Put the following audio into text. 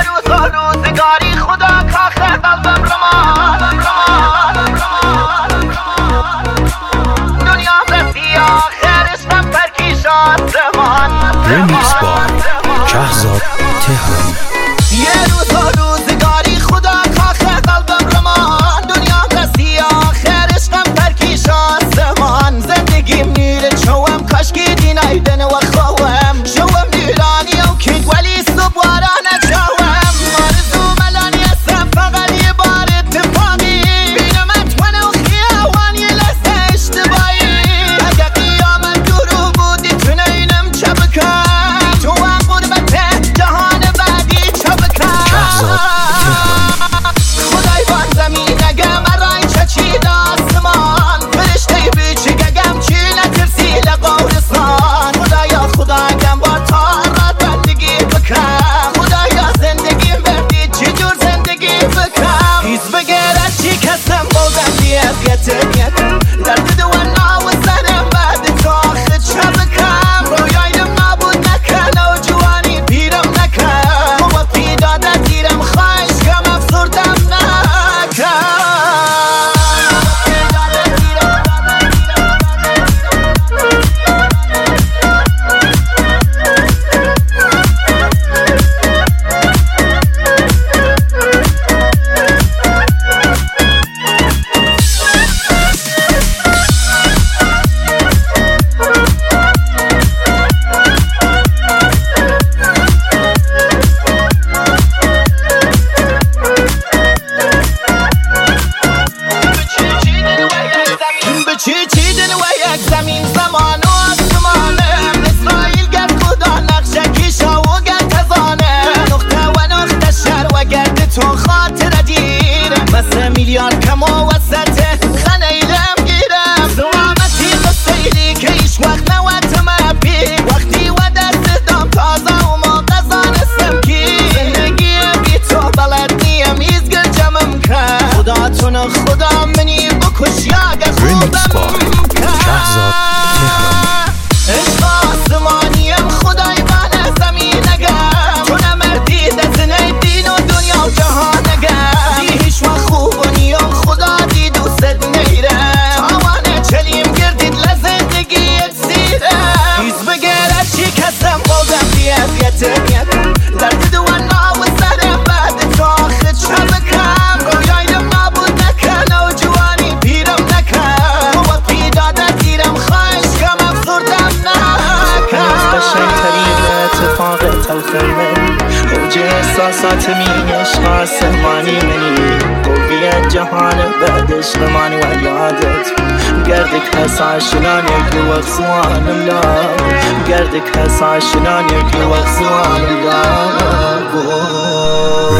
روزا روزگاری خدا کاخ قلبم رمان دنیا رسی آخرش من پرکیش آسمان رمیکس بای شهزاد تهرانی. یه روزا روزگاری خدا کاخ قلبم رمان دنیا رسی آخرش من پرکیش آسمان زندگیم میره چوم کاشکی دینایدن و خوام شوم نیرانی و کید ولی صبحارا نچوم آرزو ملانی هستم فقط یه بار اتفاقی بینمت من و خیاوان یه لحظه اشتباهی اگه قیامت درو بودی تونه اینم چه بکن تو هم قربت جهان بعدی چه بکن خدای بان زمین اگه مرای چه چید آسمان فرشته بیچی گگم چی نترسی لقورستان خدا اگم با تا زندگی بکن خدایا زندگی بردی چی جور زندگی بکن هیز بگرد چی کسم بودم بیتم درد دوانا و سرم بعد تو آخه چه بکم رویایم نبود نکن و جوانی پیرم نکن و پیداده دیرم خواهش کم افزردم نکن چیدن و یک زمین زمان و آسمانه اسرائیل گرد خدا نقشه کیشا و گرد تزانه نقطه و نقطه شر و گرد تو خاطر دیر مثل میلیارد کم و وسط خانه ایلم گیرم زوامتی قصیلی که ایش وقت نوت مبی وقتی و دست دام تازه و ما قزانستم کی زندگی بی تو بلد نیم ایزگر جمم کن خدا تون خدا منی بکش یاگه رمیکس بای شهزاد تهرانی. عشق آسمانیم خدای من زمین نگم تو نمردی دزنه دین و دنیا و جهان نگم دی هیچ وقت خوب و نیم خدا دی دوست نیرم تاوانه چلیم گردید لزندگی اکسیرم هیز بگرد چی کسم بودم بیتم درد دوانا و سرم بعد تو آخه چه بکم رویایم نبود نکن و جوانی پیرم نکن و پیداده دیرم خواهش کم افزردم نکن قشنگترین اتفاق تلخ منی اوج احساسات می عشق آسمانی منی قوی جهان بعد عشق من و یادت گردك هسا شلون يقلي وغصوان الله گردك هسا شلون يقلي وغصوان الله